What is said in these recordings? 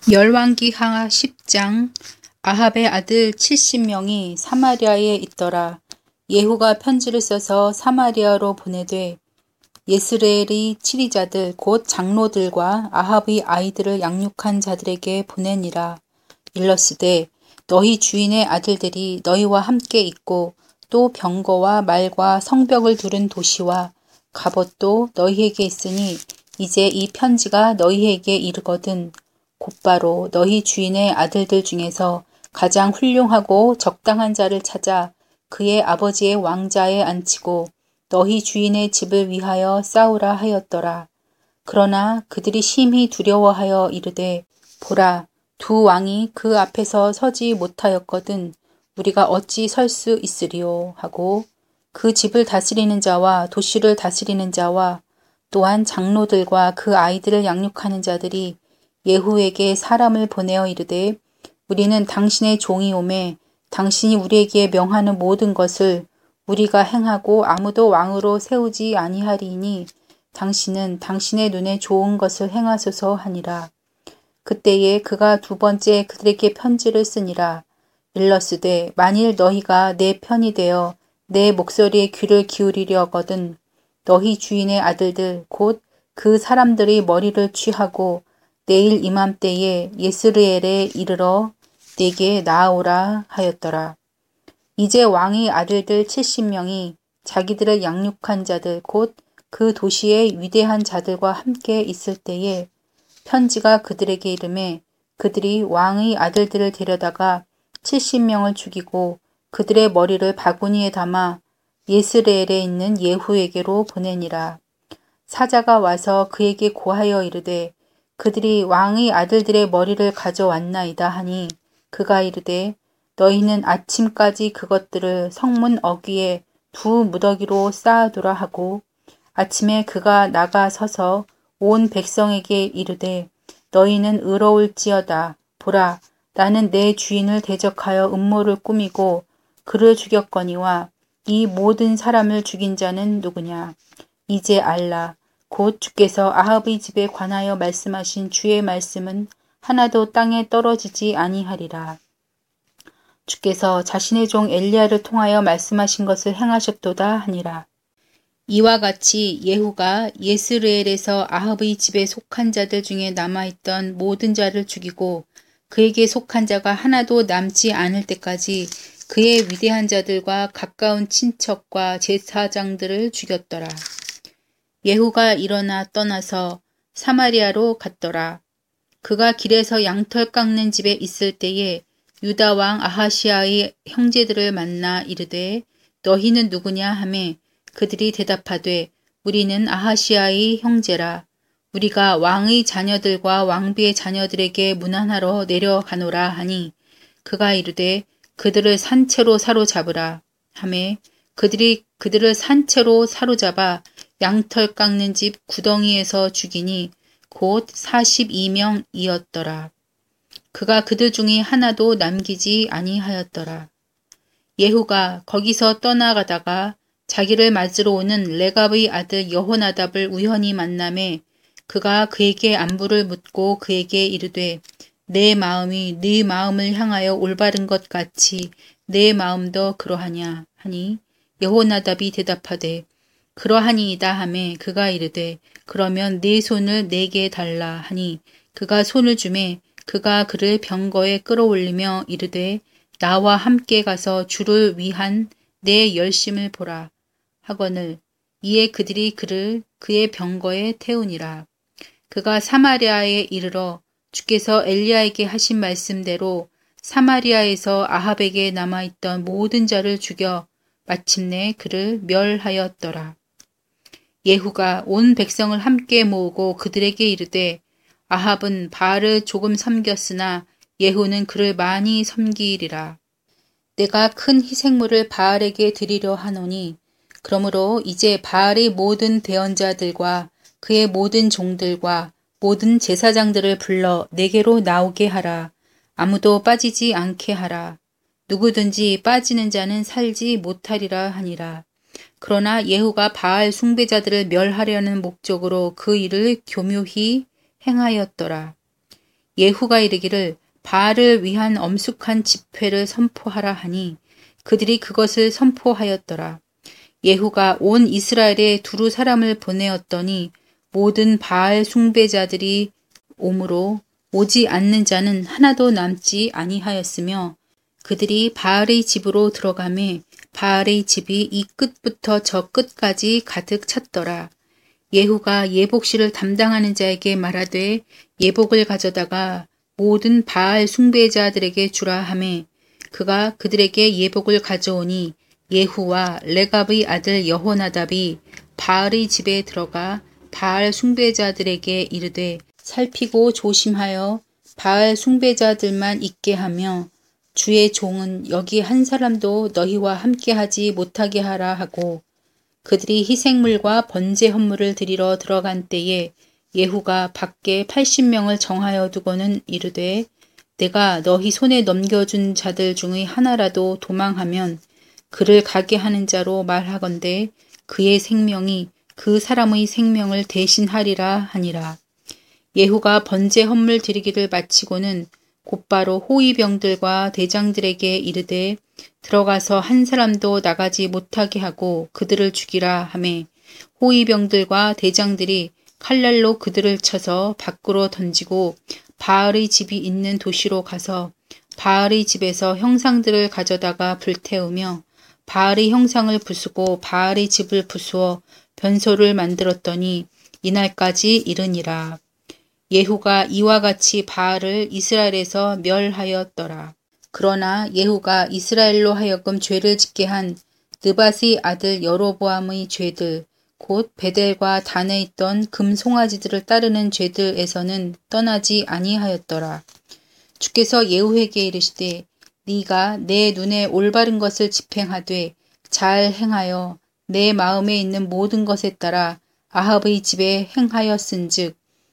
열왕기하 10장. 아합의 아들 70명이 사마리아에 있더라. 예후가 편지를 써서 사마리아로 보내되 예스레엘의 치리자들 곧 장로들과 아합의 아이들을 양육한 자들에게 보내니라. 일러스되 너희 주인의 아들들이 너희와 함께 있고 또 병거와 말과 성벽을 두른 도시와 갑옷도 너희에게 있으니 이제 이 편지가 너희에게 이르거든 곧바로 너희 주인의 아들들 중에서 가장 훌륭하고 적당한 자를 찾아 그의 아버지의 왕자에 앉히고 너희 주인의 집을 위하여 싸우라 하였더라. 그러나 그들이 심히 두려워하여 이르되 보라, 두 왕이 그 앞에서 서지 못하였거든 우리가 어찌 설 수 있으리요 하고 그 집을 다스리는 자와 도시를 다스리는 자와 또한 장로들과 그 아이들을 양육하는 자들이 예후에게 사람을 보내어 이르되 우리는 당신의 종이 오매 당신이 우리에게 명하는 모든 것을 우리가 행하고 아무도 왕으로 세우지 아니하리니 당신은 당신의 눈에 좋은 것을 행하소서 하니라. 그때에 그가 두 번째 그들에게 편지를 쓰니라. 일러스되 만일 너희가 내 편이 되어 내 목소리에 귀를 기울이려거든 너희 주인의 아들들 곧 그 사람들의 머리를 취하고 내일 이맘때에 예스르엘에 이르러 내게 나아오라 하였더라. 이제 왕의 아들들 70명이 자기들을 양육한 자들 곧 그 도시의 위대한 자들과 함께 있을 때에 편지가 그들에게 이르매 그들이 왕의 아들들을 데려다가 70명을 죽이고 그들의 머리를 바구니에 담아 예스레엘에 있는 예후에게로 보내니라. 사자가 와서 그에게 고하여 이르되 그들이 왕의 아들들의 머리를 가져왔나이다 하니 그가 이르되 너희는 아침까지 그것들을 성문 어귀에 두 무더기로 쌓아두라 하고 아침에 그가 나가 서서 온 백성에게 이르되 너희는 의로울지어다. 보라, 나는 내 주인을 대적하여 음모를 꾸미고 그를 죽였거니와 이 모든 사람을 죽인 자는 누구냐. 이제 알라. 곧 주께서 아합의 집에 관하여 말씀하신 주의 말씀은 하나도 땅에 떨어지지 아니하리라. 주께서 자신의 종 엘리야를 통하여 말씀하신 것을 행하셨도다 하니라. 이와 같이 예후가 예스르엘에서 아합의 집에 속한 자들 중에 남아있던 모든 자를 죽이고 그에게 속한 자가 하나도 남지 않을 때까지 그의 위대한 자들과 가까운 친척과 제사장들을 죽였더라. 예후가 일어나 떠나서 사마리아로 갔더라. 그가 길에서 양털 깎는 집에 있을 때에 유다 왕 아하시아의 형제들을 만나 이르되 너희는 누구냐 하매 그들이 대답하되 우리는 아하시아의 형제라. 우리가 왕의 자녀들과 왕비의 자녀들에게 문안하러 내려가노라 하니 그가 이르되 그들을 산채로 사로잡으라 하매 그들이 그들을 산채로 사로잡아 양털 깎는 집 구덩이에서 죽이니 곧 42명이었더라. 그가 그들 중에 하나도 남기지 아니하였더라. 예후가 거기서 떠나가다가 자기를 맞으러 오는 레갑의 아들 여호나답을 우연히 만나매 그가 그에게 안부를 묻고 그에게 이르되 내 마음이 네 마음을 향하여 올바른 것 같이 내 마음도 그러하냐 하니 여호나답이 대답하되 그러하니이다 하매 그가 이르되 그러면 네 손을 내게 달라 하니 그가 손을 주매 그가 그를 병거에 끌어올리며 이르되 나와 함께 가서 주를 위한 내 열심을 보라 하거늘 이에 그들이 그를 그의 병거에 태우니라. 그가 사마리아에 이르러 주께서 엘리야에게 하신 말씀대로 사마리아에서 아합에게 남아있던 모든 자를 죽여 마침내 그를 멸하였더라. 예후가 온 백성을 함께 모으고 그들에게 이르되 아합은 바알을 조금 섬겼으나 예후는 그를 많이 섬기리라. 내가 큰 희생물을 바알에게 드리려 하노니 그러므로 이제 바알의 모든 대언자들과 그의 모든 종들과 모든 제사장들을 불러 내게로 나오게 하라. 아무도 빠지지 않게 하라. 누구든지 빠지는 자는 살지 못하리라 하니라. 그러나 예후가 바알 숭배자들을 멸하려는 목적으로 그 일을 교묘히 행하였더라. 예후가 이르기를 바알을 위한 엄숙한 집회를 선포하라 하니 그들이 그것을 선포하였더라. 예후가 온 이스라엘에 두루 사람을 보내었더니 모든 바알 숭배자들이 오므로 오지 않는 자는 하나도 남지 아니하였으며 그들이 바알의 집으로 들어가매 바알의 집이 이 끝부터 저 끝까지 가득 찼더라. 예후가 예복실을 담당하는 자에게 말하되 예복을 가져다가 모든 바알 숭배자들에게 주라 하매 그가 그들에게 예복을 가져오니 예후와 레갑의 아들 여호나답이 바알의 집에 들어가 바알 숭배자들에게 이르되 살피고 조심하여 바알 숭배자들만 있게 하며 주의 종은 여기 한 사람도 너희와 함께하지 못하게 하라 하고 그들이 희생물과 번제 헌물을 드리러 들어간 때에 예후가 밖에 80명을 정하여 두고는 이르되 내가 너희 손에 넘겨준 자들 중의 하나라도 도망하면 그를 가게 하는 자로 말하건대 그의 생명이 그 사람의 생명을 대신하리라 하니라. 예후가 번제 헌물 드리기를 마치고는 곧바로 호위병들과 대장들에게 이르되 들어가서 한 사람도 나가지 못하게 하고 그들을 죽이라 하매 호위병들과 대장들이 칼날로 그들을 쳐서 밖으로 던지고 바알의 집이 있는 도시로 가서 바알의 집에서 형상들을 가져다가 불태우며 바알의 형상을 부수고 바알의 집을 부수어 변소를 만들었더니 이날까지 이르니라. 예후가 이와 같이 바알을 이스라엘에서 멸하였더라. 그러나 예후가 이스라엘로 하여금 죄를 짓게 한 느밧의 아들 여로보암의 죄들 곧 베델과 단에 있던 금 송아지들을 따르는 죄들에서는 떠나지 아니하였더라. 주께서 예후에게 이르시되 네가 내 눈에 올바른 것을 집행하되 잘 행하여 내 마음에 있는 모든 것에 따라 아합의 집에 행하였은즉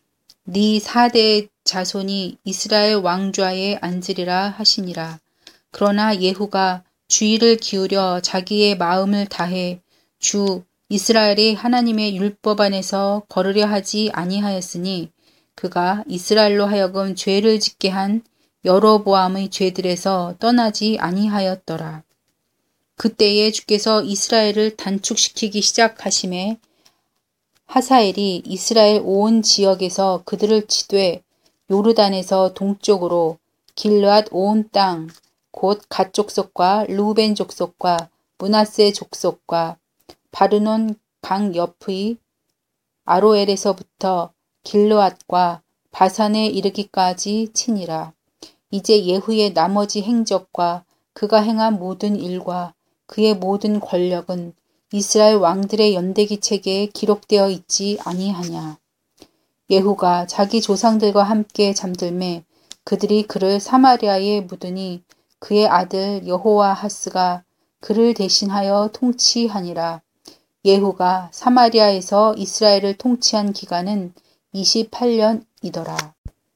네 4대 자손이 이스라엘 왕좌에 앉으리라 하시니라. 그러나 예후가 주의를 기울여 자기의 마음을 다해 주 이스라엘이 하나님의 율법 안에서 걸으려 하지 아니하였으니 그가 이스라엘로 하여금 죄를 짓게 한 여로보암의 죄들에서 떠나지 아니하였더라. 그때에 주께서 이스라엘을 단축시키기 시작하심에 하사엘이 이스라엘 온 지역에서 그들을 치되 요르단에서 동쪽으로 길르앗 온 땅 곧 갓 족속과 루벤 족속과 므낫세 족속과 바르논 강 옆의 아로엘에서부터 길르앗과 바산에 이르기까지 치니라. 이제 예후의 나머지 행적과 그가 행한 모든 일과 그의 모든 권력은 이스라엘 왕들의 연대기 책에 기록되어 있지 아니하냐. 예후가 자기 조상들과 함께 잠들매 그들이 그를 사마리아에 묻으니 그의 아들 여호와하스가 그를 대신하여 통치하니라. 예후가 사마리아에서 이스라엘을 통치한 기간은 28년이더라.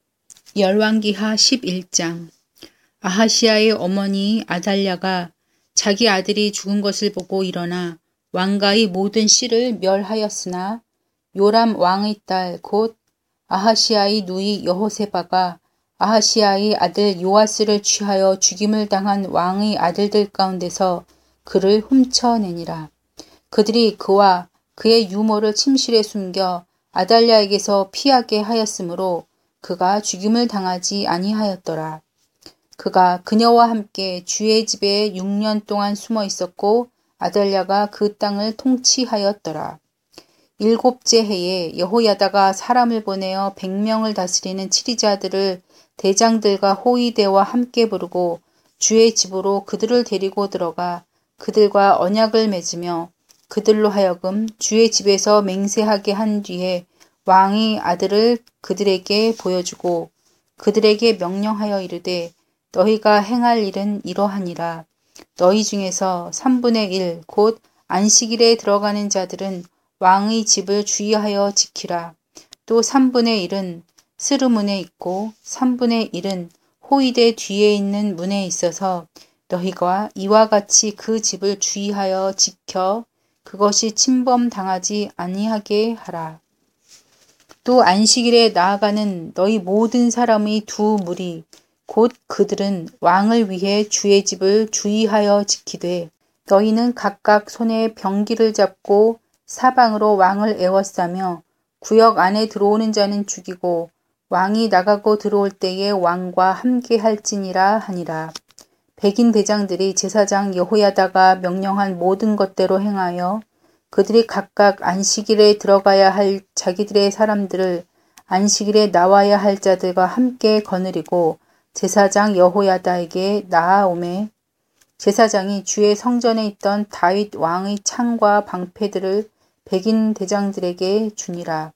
열왕기하 11장. 아하시아의 어머니 아달랴가 자기 아들이 죽은 것을 보고 일어나 왕가의 모든 씨를 멸하였으나 요람 왕의 딸 곧 아하시아의 누이 여호세바가 아하시아의 아들 요아스를 취하여 죽임을 당한 왕의 아들들 가운데서 그를 훔쳐내니라. 그들이 그와 그의 유모를 침실에 숨겨 아달랴에게서 피하게 하였으므로 그가 죽임을 당하지 아니하였더라. 그가 그녀와 함께 주의 집에 6년 동안 숨어 있었고 아달랴가 그 땅을 통치하였더라. 7째 해에 여호야다가 사람을 보내어 100명을 다스리는 치리자들을 대장들과 호위대와 함께 부르고 주의 집으로 그들을 데리고 들어가 그들과 언약을 맺으며 그들로 하여금 주의 집에서 맹세하게 한 뒤에 왕의 아들을 그들에게 보여주고 그들에게 명령하여 이르되 너희가 행할 일은 이러하니라. 너희 중에서 3분의 1 곧 안식일에 들어가는 자들은 왕의 집을 주의하여 지키라. 또 3분의 1은 스르문에 있고 3분의 1은 호위대 뒤에 있는 문에 있어서 너희가 이와 같이 그 집을 주의하여 지켜 그것이 침범당하지 아니하게 하라. 또 안식일에 나아가는 너희 모든 사람의 두 무리 곧 그들은 왕을 위해 주의 집을 주의하여 지키되 너희는 각각 손에 병기를 잡고 사방으로 왕을 에워싸며 구역 안에 들어오는 자는 죽이고 왕이 나가고 들어올 때에 왕과 함께 할지니라 하니라. 백인 대장들이 제사장 여호야다가 명령한 모든 것대로 행하여 그들이 각각 안식일에 들어가야 할 자기들의 사람들을 안식일에 나와야 할 자들과 함께 거느리고 제사장 여호야다에게 나아오매 제사장이 주의 성전에 있던 다윗 왕의 창과 방패들을 백인 대장들에게 주니라.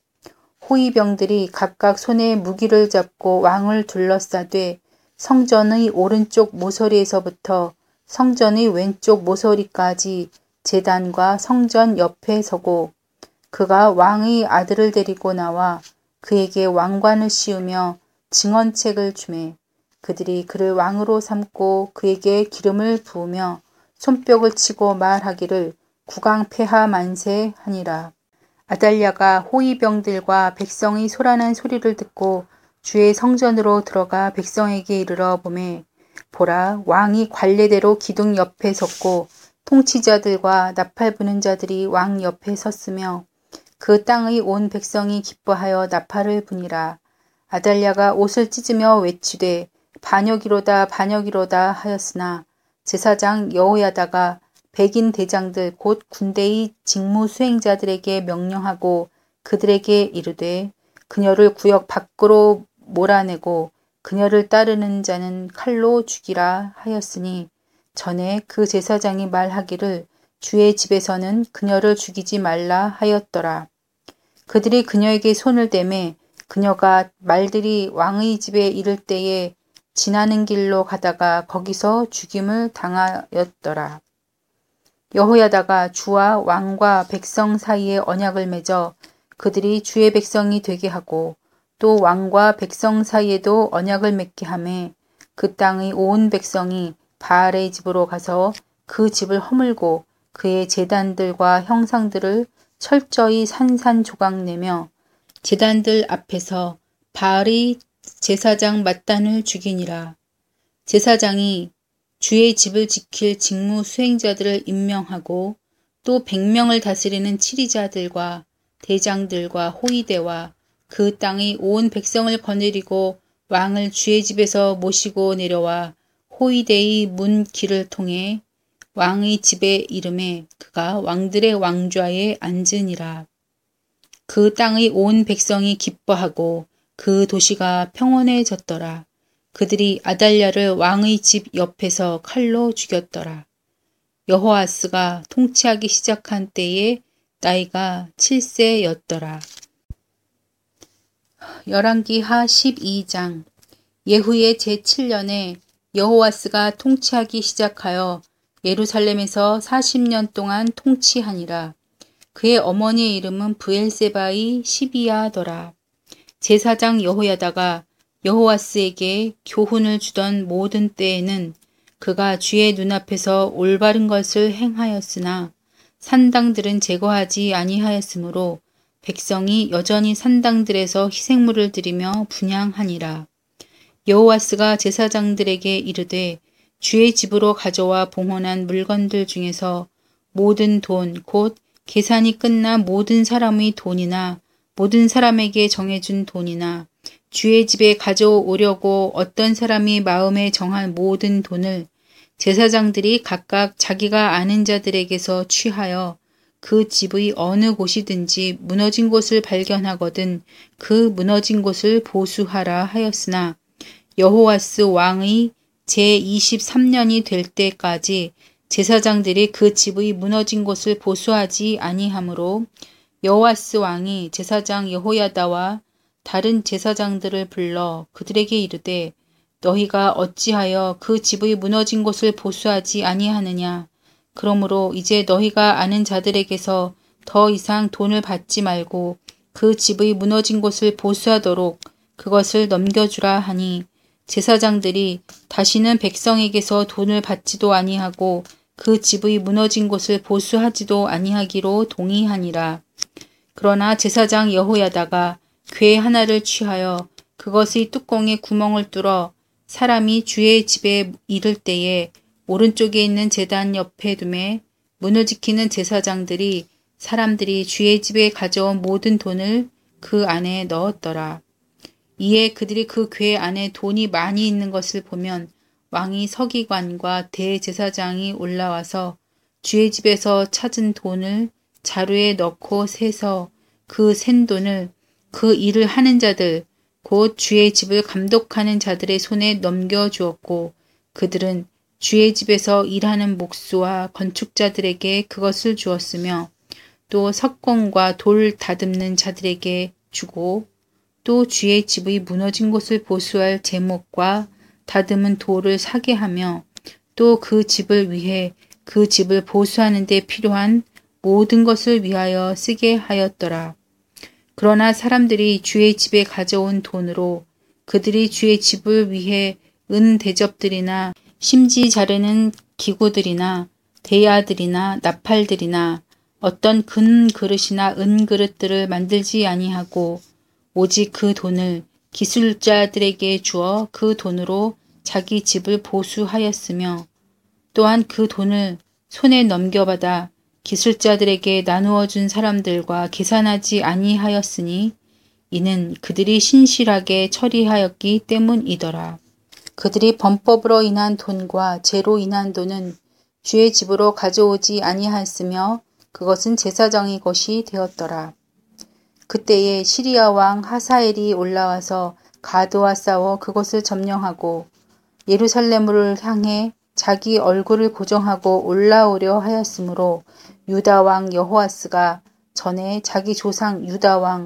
호위병들이 각각 손에 무기를 잡고 왕을 둘러싸되 성전의 오른쪽 모서리에서부터 성전의 왼쪽 모서리까지 제단과 성전 옆에 서고 그가 왕의 아들을 데리고 나와 그에게 왕관을 씌우며 증언책을 주매 그들이 그를 왕으로 삼고 그에게 기름을 부으며 손뼉을 치고 말하기를 국왕폐하 만세 하니라. 아달랴가 호위병들과 백성의 소라는 소리를 듣고 주의 성전으로 들어가 백성에게 이르러 보매 보라 왕이 관례대로 기둥 옆에 섰고 통치자들과 나팔 부는 자들이 왕 옆에 섰으며 그 땅의 온 백성이 기뻐하여 나팔을 부니라. 아달랴가 옷을 찢으며 외치되 반역이로다 반역이로다 하였으나 제사장 여호야다가 백인 대장들 곧 군대의 직무 수행자들에게 명령하고 그들에게 이르되 그녀를 구역 밖으로 몰아내고 그녀를 따르는 자는 칼로 죽이라 하였으니 전에 그 제사장이 말하기를 주의 집에서는 그녀를 죽이지 말라 하였더라. 그들이 그녀에게 손을 대매 그녀가 말들이 왕의 집에 이를 때에 지나는 길로 가다가 거기서 죽임을 당하였더라. 여호야다가 주와 왕과 백성 사이에 언약을 맺어 그들이 주의 백성이 되게 하고 또 왕과 백성 사이에도 언약을 맺게 하매 그 땅의 온 백성이 바알의 집으로 가서 그 집을 허물고 그의 제단들과 형상들을 철저히 산산조각내며 제단들 앞에서 바알의 제사장 mat단을 죽이니라. 제사장이 주의 집을 지킬 직무 수행자들을 임명하고 또 100명을 다스리는 치리자들과 대장들과 호위대와 그 땅의 온 백성을 거느리고 왕을 주의 집에서 모시고 내려와 호위대의 문 길을 통해 왕의 집에 이름에 그가 왕들의 왕좌에 앉으니라. 그 땅의 온 백성이 기뻐하고 그 도시가 평온해졌더라. 그들이 아달랴를 왕의 집 옆에서 칼로 죽였더라. 여호아스가 통치하기 시작한 때에 나이가 7세였더라. 열왕기하 12장. 예후의 제7년에 여호아스가 통치하기 시작하여 예루살렘에서 40년 동안 통치하니라. 그의 어머니의 이름은 브엘세바의 시비야더라. 제사장 여호야다가 여호아스에게 교훈을 주던 모든 때에는 그가 주의 눈앞에서 올바른 것을 행하였으나 산당들은 제거하지 아니하였으므로 백성이 여전히 산당들에서 희생물을 드리며 분향하니라. 여호아스가 제사장들에게 이르되 주의 집으로 가져와 봉헌한 물건들 중에서 모든 돈 곧 계산이 끝난 모든 사람의 돈이나 모든 사람에게 정해준 돈이나 주의 집에 가져오려고 어떤 사람이 마음에 정한 모든 돈을 제사장들이 각각 자기가 아는 자들에게서 취하여 그 집의 어느 곳이든지 무너진 곳을 발견하거든 그 무너진 곳을 보수하라 하였으나 여호아스 왕의 제23년이 될 때까지 제사장들이 그 집의 무너진 곳을 보수하지 아니하므로 여호아스 왕이 제사장 여호야다와 다른 제사장들을 불러 그들에게 이르되 너희가 어찌하여 그 집의 무너진 곳을 보수하지 아니하느냐. 그러므로 이제 너희가 아는 자들에게서 더 이상 돈을 받지 말고 그 집의 무너진 곳을 보수하도록 그것을 넘겨주라 하니 제사장들이 다시는 백성에게서 돈을 받지도 아니하고 그 집의 무너진 곳을 보수하지도 아니하기로 동의하니라. 그러나 제사장 여호야다가 궤 하나를 취하여 그것의 뚜껑에 구멍을 뚫어 사람이 주의 집에 이를 때에 오른쪽에 있는 제단 옆에 두매 문을 지키는 제사장들이 사람들이 주의 집에 가져온 모든 돈을 그 안에 넣었더라. 이에 그들이 그 궤 안에 돈이 많이 있는 것을 보면 왕이 서기관과 대제사장이 올라와서 주의 집에서 찾은 돈을 자루에 넣고 세서 그 센 돈을 그 일을 하는 자들 곧 주의 집을 감독하는 자들의 손에 넘겨주었고 그들은 주의 집에서 일하는 목수와 건축자들에게 그것을 주었으며 또 석공과 돌 다듬는 자들에게 주고 또 주의 집의 무너진 곳을 보수할 제목과 다듬은 돌을 사게 하며 또 그 집을 위해 그 집을 보수하는 데 필요한 모든 것을 위하여 쓰게 하였더라. 그러나 사람들이 주의 집에 가져온 돈으로 그들이 주의 집을 위해 은 대접들이나 심지 자르는 기구들이나 대야들이나 나팔들이나 어떤 금 그릇이나 은 그릇들을 만들지 아니하고 오직 그 돈을 기술자들에게 주어 그 돈으로 자기 집을 보수하였으며 또한 그 돈을 손에 넘겨받아 기술자들에게 나누어 준 사람들과 계산하지 아니하였으니 이는 그들이 신실하게 처리하였기 때문이더라. 그들이 범법으로 인한 돈과 죄로 인한 돈은 주의 집으로 가져오지 아니하였으며 그것은 제사장의 것이 되었더라. 그때에 시리아 왕 하사엘이 올라와서 가드와 싸워 그것을 점령하고 예루살렘을 향해 자기 얼굴을 고정하고 올라오려 하였으므로 유다 왕 여호아스가 전에 자기 조상 유다 왕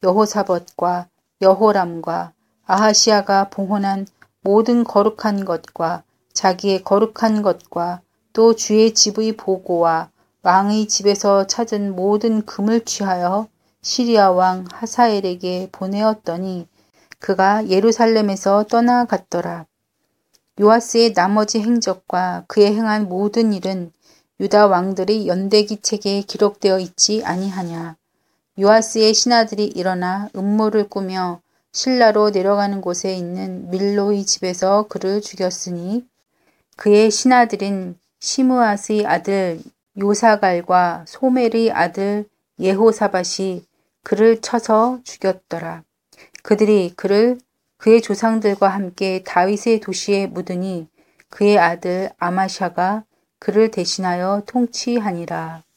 여호사밧과 여호람과 아하시아가 봉헌한 모든 거룩한 것과 자기의 거룩한 것과 또 주의 집의 보고와 왕의 집에서 찾은 모든 금을 취하여 시리아 왕 하사엘에게 보내었더니 그가 예루살렘에서 떠나갔더라. 요아스의 나머지 행적과 그의 행한 모든 일은 유다 왕들의 연대기 책에 기록되어 있지 아니하냐. 요아스의 신하들이 일어나 음모를 꾸며 실라로 내려가는 곳에 있는 밀로의 집에서 그를 죽였으니 그의 신하들인 시므앗의 아들 요사갈과 소멜의 아들 예호사밧이 그를 쳐서 죽였더라. 그들이 그를 그의 조상들과 함께 다윗의 도시에 묻으니 그의 아들 아마샤가 그를 대신하여 통치하니라.